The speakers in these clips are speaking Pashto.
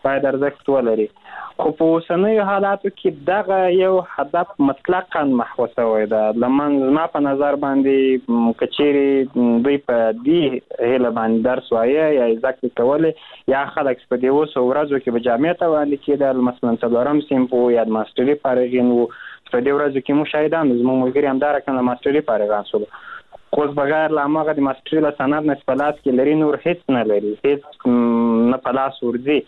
باید ارزښت ولري. خو په اوسنیو حالاتو کې دغه یو هدف مطلقاً محو شوی ده. زما په نظر باندې که چیرې دوی په دې هیله باندې درس وایه یا زده کړې کولې یا خلک په دې اوسو ورځو کې به جامعې ته وړاندې کېدل، مثلا څلورم صنف وو یا د ماسټري فارغین وو، په دې ورځو کې موږ شاهدان زموږ ملګري همدا رقم د ماسټري فارغان شول. خو اوس بغیر له هماغه د ماسټري له سند نه په لاس کې لري، نور هېڅ نه لري، هېڅ نه په لاس ورځي.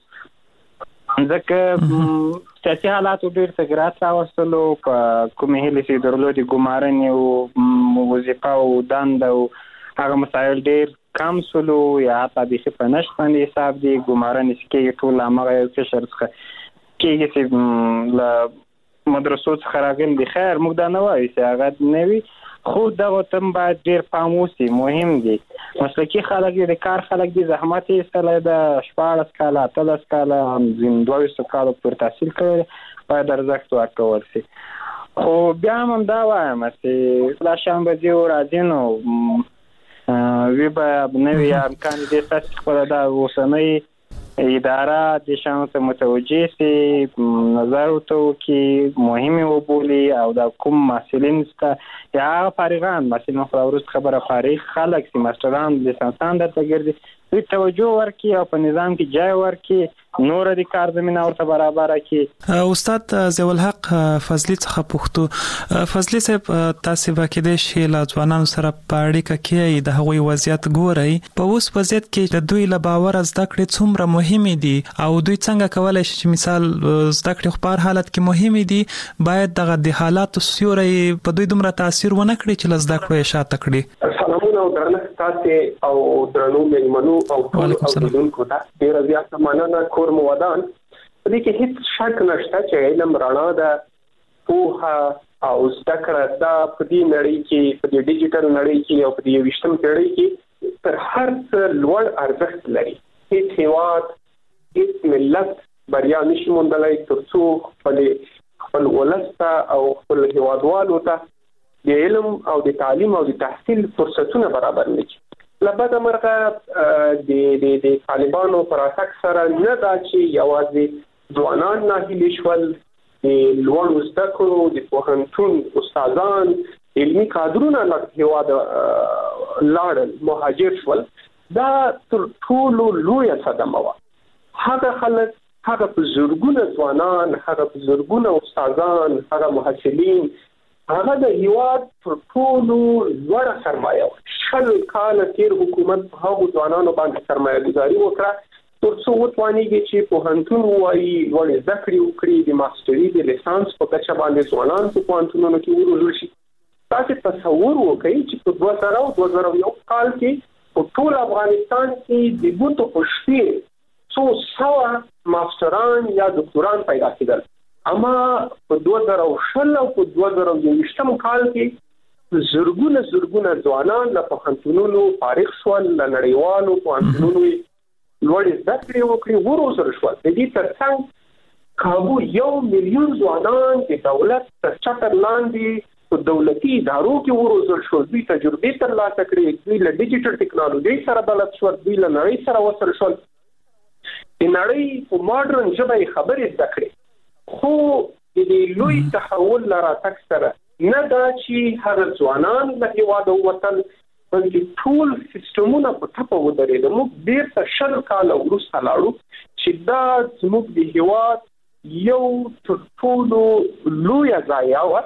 ځکه سیاسي حالاتو ډېر تغیرات راوستلو، په کومې هیلې چې درلودې ګمارنې او وظیفه او دنده او هغه مسایل ډېر کم شولو یا حتی بیخي په نشت باندې حساب دي. ګمارنې چې کېږي ټول له هماغه یو قشر څخه کېږي چې له مدرسو څخه راغلي دي. خیر موږ دا نه وایو چې هغه نه وي، خو دغه تم باید ډېر پام وشي، مهم دي. مسلکي خلک دي، د کار خلک دي، زحمت یې ایستلی ده، 14 کاله 18 کاله 22 کالو پورې تحصیل کړی، باید ارزښت ورکول شي. خو بیا هم دا وایم چې لا شنبه ځي او راځي نو وی به نوي امکان دې ستاسې خپله دا اوسنۍ اداره د شانو ته متوجه سي، نظر ورته وکړي، مهمې وبولي او د کوم محصلین شته یا هغه فارغان محصلین خو وروسته خبره فارغ خلک چې ماسټران لیسانسان درته ګرځي دوی توجه ورکړي او په نظام کې ځای ورکړي، نور د کار زمینه ورته برابره کړي. استاد ضیاءالحق فضلي څخه پوښتو، فضلي صاحب تاسو به کېدای شي له ځوانانو سره په اړیکه کې د هغوی وضعیت ګورئ، په اوس وضعیت کې د دوی له باور زده کړې څومره مهمې دي او دوی څنګه کولی شي چې مثال زده کړې خو په هر حالت کې مهمې دي، باید دغه د حالاتو سیوری په دوی دومره تاثیر ونه کړي چې له زده کړو یې شاته کړي. سلامونه او درنښت تاسې او درنو مېلمنو او ټولو اوریدونکو ته ډېره زیاته مننه. کور مو ودان. په دې کې هیڅ شک نشته چې علم رڼا ده، پوهه او زده کړه دا په دې نړۍ کې، په دې ډیجیټل نړۍ کې او په دې 20مې پېړۍ کې تر هر څه لوړ ارزښت لري. هیڅ هېواد، هیڅ ملت بریا نشي موندلی تر څو خپل ولس ته او خپل هېوادوالو ته د علم او د تعلیم او د تحصیل فرصتونه برابر نه کړي. له بده مرغه د طالبانو پر راتګ سره نه دا چې یوازې ځوانان ناهیلي شول، د لوړو زده کړو د پوهنتون استادان، علمي کادرونه له هېواده لاړل، مهاجر شول. دا تر ټولو لویه صدمه وه. هغه خلک، هغه په زرګونه ځوانان، هغه په زرګونه استادان، هغه محصلین، هغه د هیواد پر ټولو لوړه سرمایه وه. 60 کاله تیر حکومت په هغو ځوانانو باندې سرمایه ګزاري وکړه تر څو وتوانېږي چې پوهنتون ووایي، لوړې زده کړې وکړي، د ماسټري د لیسانس په کچه باندې ځوانان په پوهنتونونو کې وروزل شي. تاسې تصور وکړئ چې په 2001 کال کې په ټول افغانستان کې د بوټو په شمېر څو سوه ماسټران یا دکتوران پیدا کېدل. اما په 2020 او په 2023 کال کې زرګونه ځوانان له پوهنتونونو فارغ شول، له نړیوالو پوهنتونونو لوړې زده کړې وکړې، وروزل شول. د دې ترڅنګ کابو 1 میلیون ځوانان د دولت تر چتر لاندې په دولتي ادارو کې وروزل شول. دوی تجربې ترلاسه کړې، دوی له ډیجیټل ټیکنالوژۍ سره بلد شول، دوی له نړۍ سره وصل شول، د نړۍ په ماډرن ژبه یې خبرې زده کړې. خو د دې لوی تحول له راتګ سره نه دا چې هغه ځوانان له هېواده ووتل، بلکې ټول سیسټمونه په ټپه ودرېده. موږ بیرته 60 کاله وروسته لاړو چې دا زموږ د هېواد یو تر ټولو لویه ضایعه وه.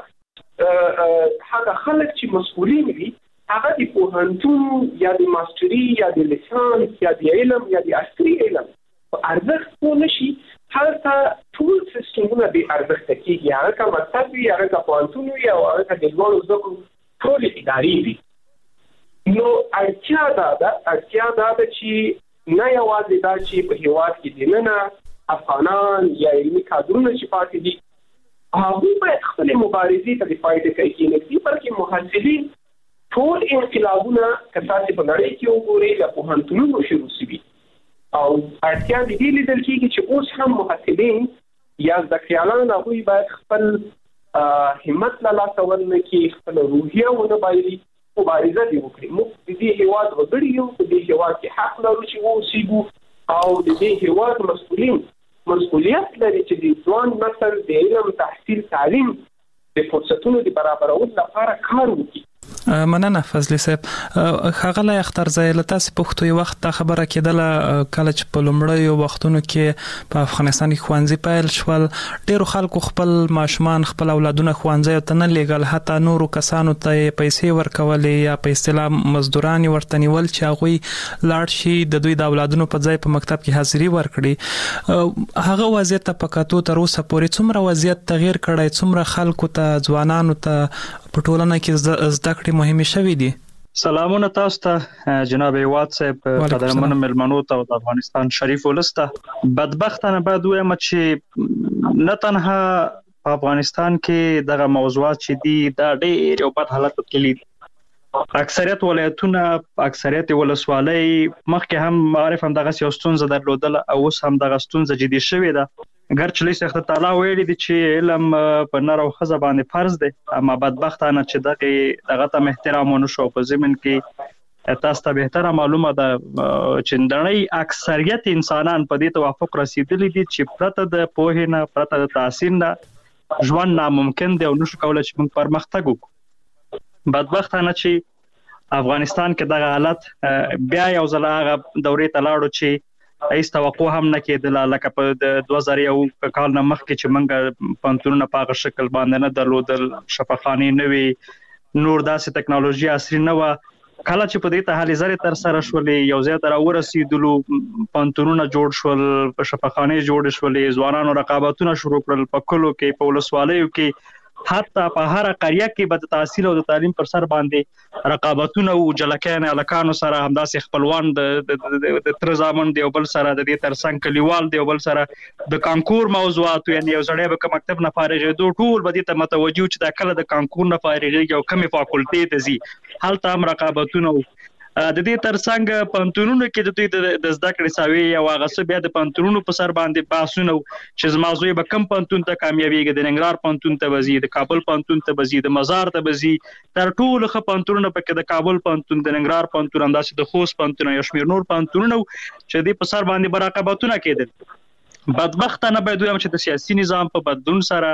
هغه خلک چې مسؤلین وي هغه د پوهنتون یا د ماسټري یا د لیسانس یا د علم یا د عصري علم په ارزښت پوه نه شي، هلته ټول سیسټمونه بې ارزښته کېږي. هغه که مکتب وي، هغه که پوهنتون وي او هغه که د لوړو زده کړو ټولې ادارې وي. نو اړتیا دا ده چې نه یوازې دا چې په هېواد کې دننه افغانان یا علمي کادرونه چې پاتې دي هغوی باید خپلې مبارزې ته د پای ټکی کېنږدي، بلکې محصلین ټول انقلابونه که تاسې په نړۍ کې وګورئ له پوهنتونونو شروع شوي او اړتیا د دې لیدل کېږي چې اوس هم محصلین یا زده کړیالان هغوی باید خپل همت له لاسه ورنکړي، خپله روحیه ونه بایلي، مبارزه دې وکړي. موږ د دې هېواد وګړي یو، په دې هېواد کې حق لرو چې واوسېږو او د دې هېواد مسؤلین مسؤلیت لري چې د ځوان نسل د علم تحصیل تعلیم د فرصتونو د برابرولو لپاره کار وکړي. مننه فضلی صاحب. ښاغلی اخترزی له تاسې پوښتو یو وخت دا خبره کېدله کله چې په لومړیو وختونو کې په افغانستان کې ښوونځي پیل شول، ډېرو خلکو خپل ماشومان خپل اولادونه ښوونځیو ته نه لیږل، حتی نورو کسانو ته یې پیسې ورکولې یا په اصطلاح مزدوران یې ورته نیول چې هغوی لاړ شي د دوی د اولادونو په ځای په مکتب کې حاضري ورکړي. هغه وضعیت ته په کتو تر اوسه پورې څومره وضعیت تغییر کړی، څومره خلکو ته ځوانانو ته په ټولنه کې زده کړې مهمې شوې دي؟ سلامونه تاسو ته جناب هیواد صاحب، قدرمن ملمنو ته د افغانستان شریف ولسته. بدبختانه باید وایم چې نه تنها په افغانستان کې دغه موضوعات چې دي دا ډېر یو بد حالت کې دي. اکثریت ولایتونه، اکثریت ولسوالۍ مخکې هم معرف هم دغه یو ستونزه درلودله او اوس هم دغه ستونزه جدي شوې ده. ګرچې لږ تعالی ویلي دي چې علم په نر او ښځه باندې فرض دی، اما بدبختانه چې دغه ته احترام ونه شو. په ضمن کې تاسو ته بهتره معلومه ده چې نړۍ اکثریت انسانان په دې توافق رسیدلی دي چې پرته د پوهې نه، پرته د تحصیل نه ژوند ناممکن دی او نشو کولی چې موږ پرمختګ وکړو. بدبختانه چې افغانستان کې دغه حالت بیا یو ځل هغه دورې ته لاړو چې هیڅ توقع هم نه کېدله، لکه په 2001 کال نه مخکې چې موږ پوهنتونونه په هغه شکل باندې نه درلودل، شفاخانې نه وي، نور داسې ټکنالوژي عصري نه وه. کله چې په دې ته هلې ځلې ترسره شولې، یو ځای ته راورسېدلو، پوهنتونونه جوړ شول، په شفاخانې جوړې شولې، ځوانانو رقابتونه شروع کړل په کلو کې، په ولسوالیو کې، حتی په هر قریه کې به د تحصیل او د تعلیم پر سر باندې رقابتونه او جلکیان الکانو سره همداسې خپلوان د تر زامن دی او بل سره د دې ترڅنګ کلیوال دی او بل سره د کانکور موضوعات، یعنی یو سړی به مکتب نه فارغېدو ټول به دې ته متوجه چې دا کله د کانکور نه فارغېږي او کومې فاکولټې ته ځي، هلته هم رقابتونه. د دې ترڅنګ پوهنتونونو کې د دوی د زده کړې ساوي او هغه څه بیا د پوهنتونونو په سر باندې بحثونه چې زما زوی به کوم پوهنتون ته کامیابیږي، د ننګرهار پوهنتون ته به ځي، د کابل پوهنتون ته به ځي، د مزار ته به ځي. تر ټولو ښه پوهنتونونه پکې د کابل پوهنتون، د ننګرهار پوهنتون، همداسې د خوست پوهنتون، یو شمېر نور پوهنتونونه چې دوی په سر باندې به رقابتونه کېدل. بدبختانه باید ووایم چې د سیاسي نظام په بدلون سره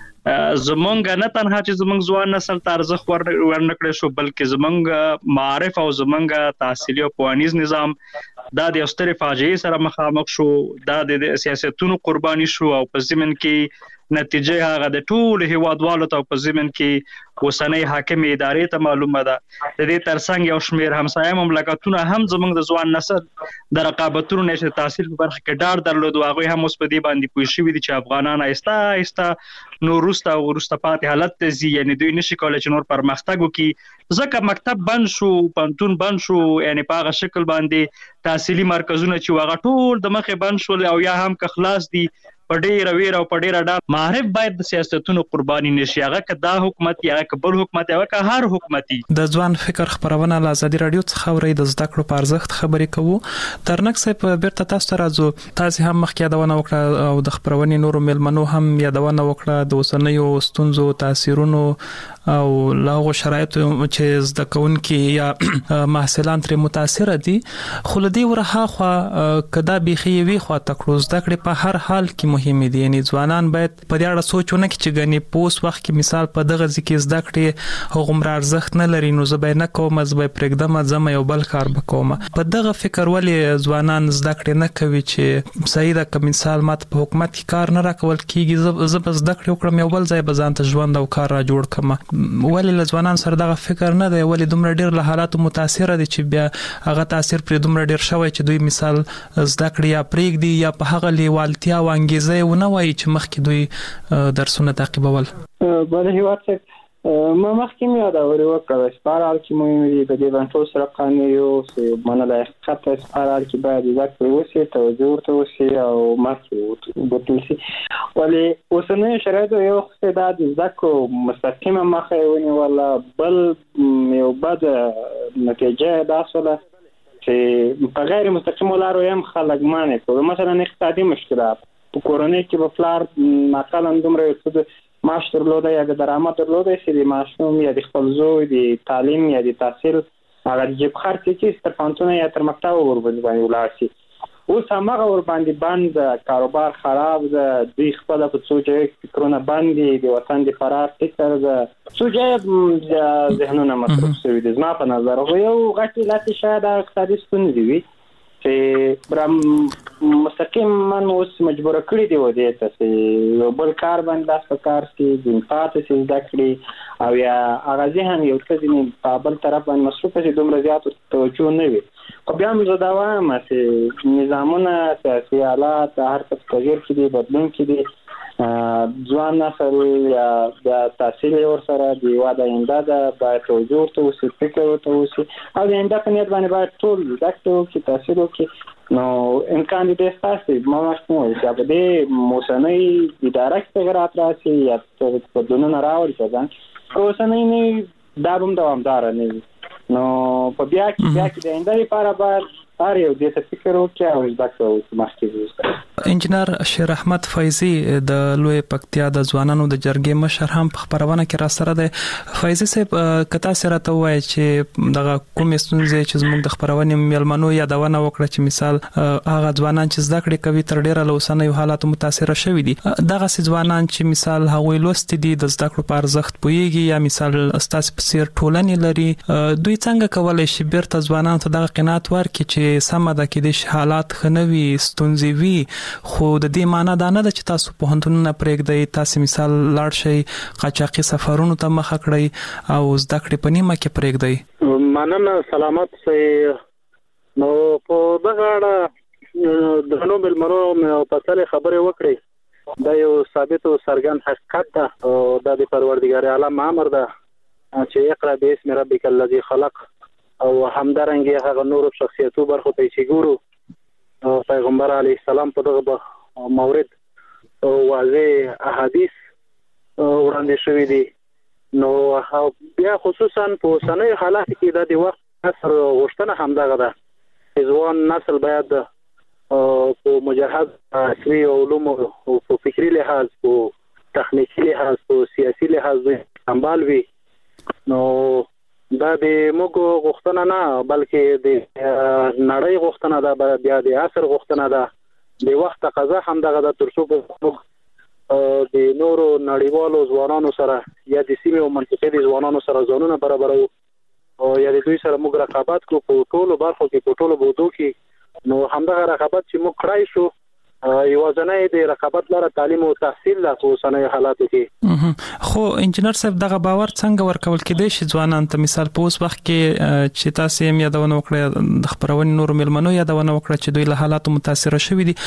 زمونږ نه تنها چې زمونږ ځوان نسل ته ارزښت ورنکړی شو، بلکې زمونږ معارف او زمونږ تحصیلي او ښوونیز نظام دا د یو سترې فاجعې سره مخامخ شو. دا د سیاستونو قرباني شو او په ضمن کې نتیجه هغه د ټولو هیوادوالو ته په ضمن کې اوسنۍ حاکمې ادارې ته معلومه ده. د دې ترڅنګ یو شمېر همسایه مملکتونه هم زموږ د ځوان نسل د رقابتونو نه چې تحصیل په برخه کې ډاډ درلود، هغوی هم اوس په دې باندې پوه شوي دي چې افغانان آهسته آهسته نور وروسته پاتې حالت ته ځي، یعنی دوی نشي کولی چې نور پرمختګ وکړي. ځکه مکتب بند شو، پوهنتون بند شو، یعنی په هغه شکل باندې تحصیلي مرکزونه چې هغه ټول د مخې بند شول او یا هم که خلاص دي په ډیره ویره او په ډیره ډاډ. معارف باید د سیاستونو قرباني نشي، هغه که دا حکومت یا که بل حکومت یا که هر حکومت. د ځوان فکر خبرونه له ازادي رادیو څخه اورئ، د زده کړو په ارزښت خبرې کوو. ترنک صاحب بیرته تاسو ته راځو. تاسو هم مخکې یادونه وکړه او د خبرونې نورو ملمنو هم یادونه وکړه د اوسنیو ستونزو، تاثیرونو او لاغو شرایطو چې زده کوونکي یا محصلان ترې متاثر دي. خو له دې ورهاخوا کدا بيخي وي خو تکړو زده کړې په هر حال کې مهمه دي، یعنی ځوانان باید په دې اړه سوچ ونه کړي چې غني پوس وخت کې مثال په دغه ځکه زده کړې هغومره ارزښت نه لري، نو زه به نه کوم، زه به پرېږدم، زما یو بل کار وکوم. په دغه فکر ولې ځوانان زده کړې نه کوي چې صحیح ده که مثال ماته په حکومت کې کار نه راکول کیږي، زه به زده کړې وکړم، یو بل ځای به ځان ته ژوند او کار را جوړ کړم. ولې له ځوانان سره دغه فکر نه دی؟ ولې دومره ډېر له حالاتو متاثر دي چې بیا هغه تاثیر پر دومره ډېر شوی چې دوی مثال زده کړې یا پرېږدي یا په هغه لیوالتیا او انګیزه یې ونه وایي چې مخکې دوی درسونه تعقیبول؟ بله هیواد صاحب، ما مخکې مې یادورې وکړه، سپارال کې مهم دي په دې باندې ټول سره قانوني یو منله حقیقت ته سپارال کې باید زده کړې وشي، توجه ورته وشي او مخکې وبوتل شي. ولې اوسنیو شرایطو یو وخت دا د زده کړو مستقیمه مخه یې ونیوله، بل یو بد نتیجه دا شوله چې په غیر مستقیمو لارو هم خلک مانع کړو. مثلا اقتصادي مشکلات په کورنۍ کې به پلار ناقلا دومره یو معاش درلوده یا د درآمد درلوده چې د ماشوم یا د خپل زوی د تعلیم یا د تحصیل هغه د جیب خرڅ چې تر پوهنتونه یا تر مکتبه ورباندې ولاړ شي. اوس هغه ور باندې بند کاروبار خراب ده دوی خپل په سوچ فکرونه باندې د وطن د فرار فکر ده سوچ ذهنونه مصرف شوی دي زما په نظر خو یو غټي لاته شاید اقتصادي ستونزې وي چې برام مستقیما اوس مجبور کړی دی ودی ته یو بل کار باندې لاس په کار کې د پاتې سیز دکړي او یا هغه ځین یو څه په بل طرف باندې مصروف شي دومره زیات توجه نه وي خو بیا موږ دا وایم چې نظامونه سیاسي حالات هر څه تغیر کړي بدلون کړي ځوان نسل یا د تحصیل ور سره د واده انده باید توجه ته وسي فکر ته وسي او د انده په نیت باندې باید ټول دکتور کې تحصیل وکړي نو امکان دې ستاسو ما مشمول چې په دې موسنۍ اداره کې تغیرات راشي یا په دونه راوړي ځان اوسنۍ نه دا هم دوامدار نه نو په بیا کې د انده لپاره باید هر یو دې ته فکر وکړي او زده مخکې انجنیر شیر احمد فیضی د لوی پکتیا د ځوانانو د جرګې مشر هم په خبرونه کې را سره ده فیضی صاحب کتا سره ته وایي چې دغه کوم ستونزې چې زموږ د خبرونه میلمنو یادونه وکړه چې مثال هغه ځوانان چې زده کړې کوي تر ډیره لوسنۍ حالات متاثر شوي دي دغه ځوانان چې مثال هغوی لوست دي د زده کړو په ارزښت پوهیږي یا مثال استاد په سیر ټولنې لري دوی څنګه کولای شي بیرته ځوانان ته دغه قناعت ورکړي چې سمه ده کې د حالات خنوي ستونزې وي خو د دې معنی دا نه ده چې تاسو په هنتونو پرېږدئ تاسو مثال لاړ شئ قاچاقي سفرونو ته مخه کړئ او زده کړې په نیمه کې پرېږدئ مننه سلامت سي نو په دغه اړه د نو ملمنو په تل خبرې وکړې دا یو ثابت او سرګن حقیقت ده او د پروردګار عالم امر ده چې اقرا باسم ربک الذی خلق او همدارنګه هغه نور شخصیتو برخو ته چې ګورو پیغمبر علی السلام په دغه مورد واضح احادیث وړاندې شوی دي نو بیا خصوصا په سنوي حالات کې د وخت اثر غوښتنه همدغه ده ځوان نسل باید په مجهز عصري علوم او په فکری لحاظ په تخنیکی لحاظ په سیاسي لحاظ سمبال وي نو دا د موږ غوښتنه نه بلکې د نړۍ غوښتنه ده بیا د عصر غوښتنه ده د وخت تقاضا هم دغه د ترڅو د نورو نړیوالو ځوانانو سره یا د سیمې او منطقې د ځوانانو سره ځانونه برابرو او یا د دوی سره موږ رقابت کوو په ټولو برخو کې په ټولو بودو کې نو همدغه رقابت چې موږ کړای شو یوازنۍ د رقابت لپاره تعلیم او تحصیل لا خو سنوي حالاتو کې خو انجنیر صاحب دغه باور څنګه ورکول کېدای شي ځوانان ته مثال په اوس وخت کې چې تاسو یې یادونه وکړه د خبرونې نور ملمنو یادونه وکړه چې دوی له حالاتو متاثر شوي دي